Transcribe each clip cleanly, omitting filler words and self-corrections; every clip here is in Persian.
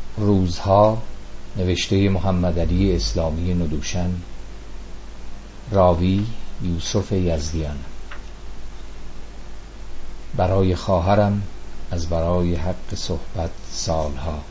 روزها، نوشته محمد علی اسلامی ندوشن، راوی یوسف یزدیان. برای خواهرم از برای حق صحبت سالها.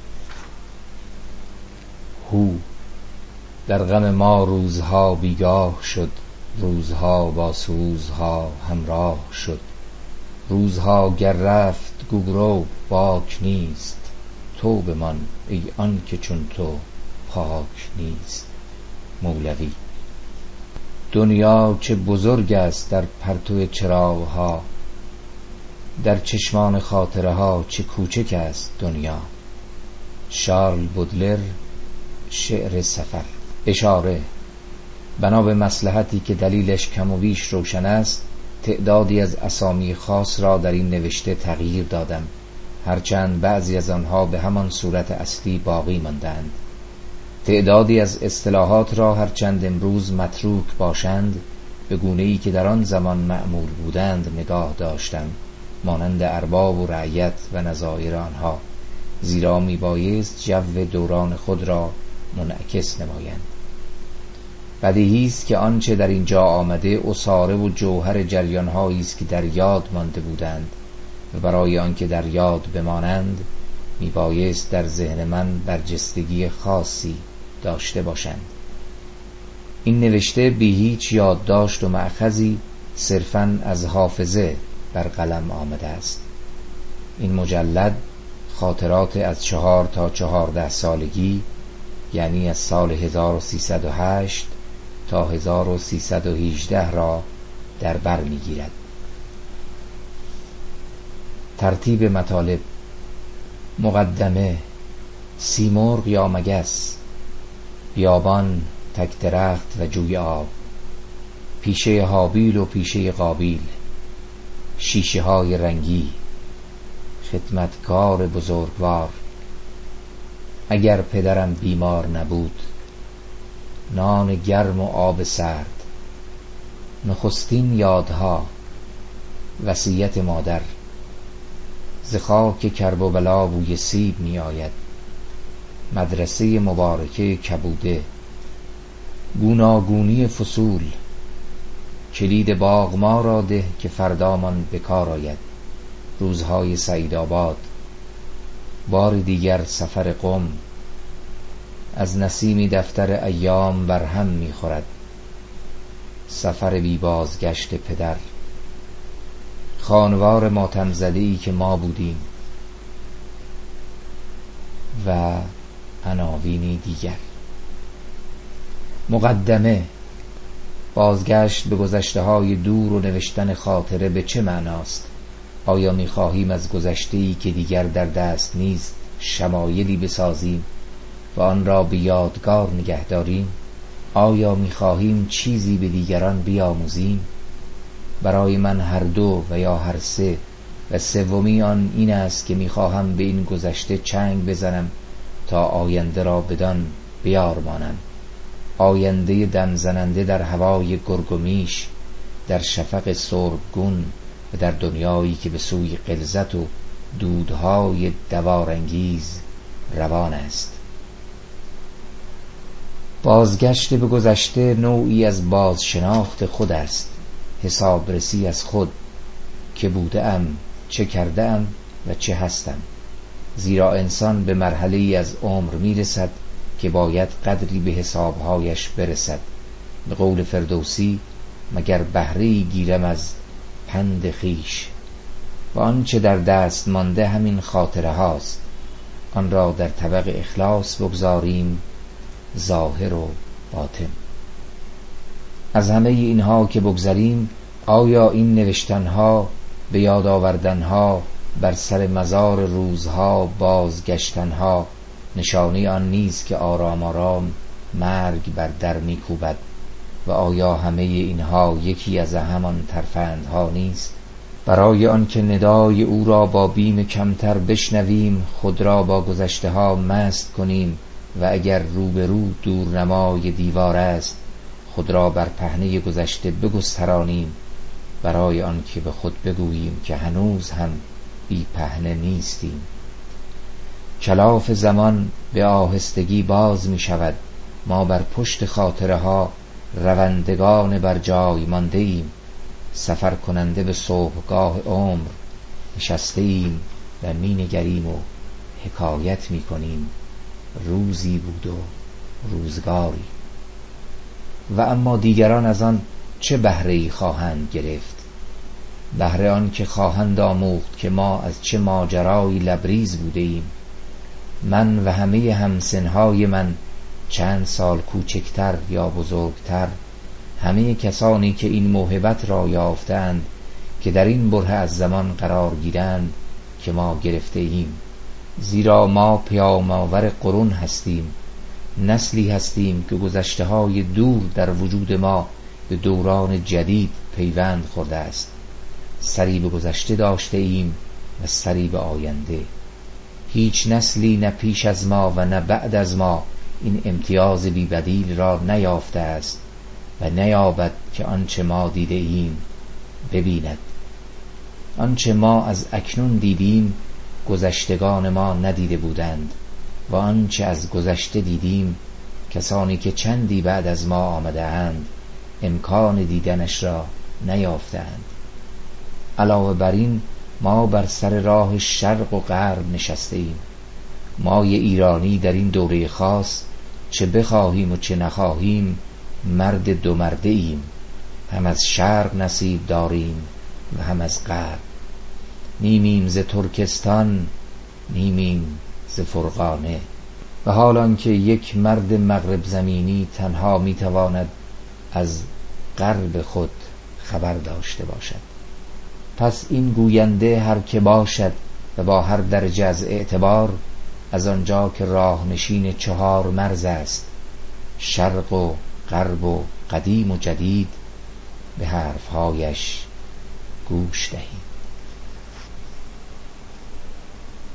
هو در غم ما روزها بیگاه شد، روزها با سوزها همراه شد. روزها گر رفت گو باک نیست، تو بمان ای آن که چون تو پاک نیست. مولوی. دنیا چه بزرگ است در پرتو چراغها، در چشمان خاطره ها چه کوچک است دنیا. شارل بودلر، شعر سفر. اشاره: بنا به مصلحتی که دلیلش کم و بیش روشن است، تعدادی از اسامی خاص را در این نوشته تغییر دادم، هرچند بعضی از آنها به همان صورت اصلی باقی ماندند. تعدادی از اصطلاحات را هرچند امروز متروک باشند، به گونه‌ای که در آن زمان مأمول بودند نگاه داشتم، مانند ارباب و رعیت و نظایر آنها، زیرا میبایست جو دوران خود را منعکس نمایند. بدیهی است که آنچه در اینجا آمده اصاره و جوهر جریان‌هایی است که در یاد مانده بودند و برای آنکه در یاد بمانند میبایست در ذهن من برجستگی خاصی داشته باشند. این نوشته بی هیچ یادداشت و مأخذی صرفاً از حافظه بر قلم آمده است. این مجلد خاطرات از 4 تا 14 سالگی، یعنی از سال 1308 تا 1318 را در بر میگیرد. ترتیب مطالب: مقدمه: سیمرغ یا مگس، بیابان، تک درخت و جوی آب، پیشه هابیل و پیشه قابیل، شیشه های رنگی، خدمتکار بزرگوار، اگر پدرم بیمار نبود، نان گرم و آب سرد، نخستین یادها، وصیت مادر، ز خاک کرب و بلا بوی سیب می آید، مدرسه مبارکه کبوده، گوناگونی فصول، کلید باغ ما را ده که فردامان بکار آید، روزهای سعیدآباد، بار دیگر سفر قم، از نسیمی دفتر ایام برهم می خورد، سفر بی بازگشت پدر، خانوار ماتم زده‌ای که ما بودیم و عناوینی دیگر. مقدمه: بازگشت به گذشته‌های دور و نوشتن خاطره به چه معناست؟ آیا می‌خواهیم از گذشته‌ای که دیگر در دست نیست شمایلی بسازیم و آن را به یادگار نگه داریم؟ آیا می‌خواهیم چیزی به دیگران بیاموزیم؟ برای من هر دو و یا هر سه، و سومی آن این است که می‌خواهم به این گذشته چنگ بزنم تا آینده را بدان بیارمانم، آینده دم زننده در هوای گرگ و میش، در شفق سربگون و در دنیایی که به سوی غلظت و دودهای دوارانگیز روان است. بازگشت به گذشته نوعی از بازشناخت خود است، حسابرسی از خود، که بوده ام، چه کرده ام و چه هستم. زیرا انسان به مرحله‌ای از عمر میرسد که باید قدری به حسابهایش برسد. به قول فردوسی: مگر بهره‌ای گیرم از پند خویش. و آنچه در دست مانده همین خاطره هاست، آن را در طبق اخلاص بگذاریم، ظاهر و باطن. از همه اینها که بگذریم، آیا این نوشتنها، به یاد آوردنها، بر سر مزار روزها بازگشتنها، نشانی آن نیست که آرام آرام مرگ بر در میکوبد؟ و آیا همه اینها یکی از همان ترفندها نیست؟ برای آن که ندای او را با بیم کمتر بشنویم، خود را با گذشته ها مست کنیم و اگر روبرو دورنمای دیوار است، خود را بر پهنه گذشته بگسترانیم، برای آن که به خود بگوییم که هنوز هم بی پهنه نیستیم. کلاف زمان به آهستگی باز می شود، ما بر پشت خاطره ها روندگان بر جای مانده ایم. سفر کننده به صبحگاه عمر نشسته ایم و می نگریم و حکایت می کنیم روزی بود و روزگاری. و اما دیگران از آن چه بهره‌ای خواهند گرفت؟ بهره آن که خواهند آموخت که ما از چه ماجرایی لبریز بوده ایم. من و همه همسنهای من چند سال کوچکتر یا بزرگتر، همه کسانی که این موهبت را یافتند که در این بره از زمان قرار گیرند که ما گرفته ایم. زیرا ما پیام‌آور قرون هستیم، نسلی هستیم که گذشته های دور در وجود ما به دوران جدید پیوند خورده است. سری به گذشته داشته ایم و سری به آینده. هیچ نسلی نه پیش از ما و نه بعد از ما این امتیاز بی بدیل را نیافته است و نیابد که آنچه ما دیده ایم ببیند. آنچه ما از اکنون دیدیم گذشتگان ما ندیده بودند و آنچه از گذشته دیدیم کسانی که چندی بعد از ما آمده اند امکان دیدنش را نیافتند. علاوه بر این ما بر سر راه شرق و غرب نشسته ایم. ما ایرانی در این دوره خاص چه بخواهیم و چه نخواهیم مرد دو مرده ایم. هم از شرق نصیب داریم و هم از غرب. نیمیم ز ترکستان، نیمیم ز فرغانه. و حالان که یک مرد مغرب زمینی تنها میتواند از غرب خود خبر داشته باشد. پس این گوینده هر که باشد و با هر درجه از اعتبار، از آنجا که راه نشین 4 مرز است، شرق و غرب و قدیم و جدید، به حرفهایش گوش دهید.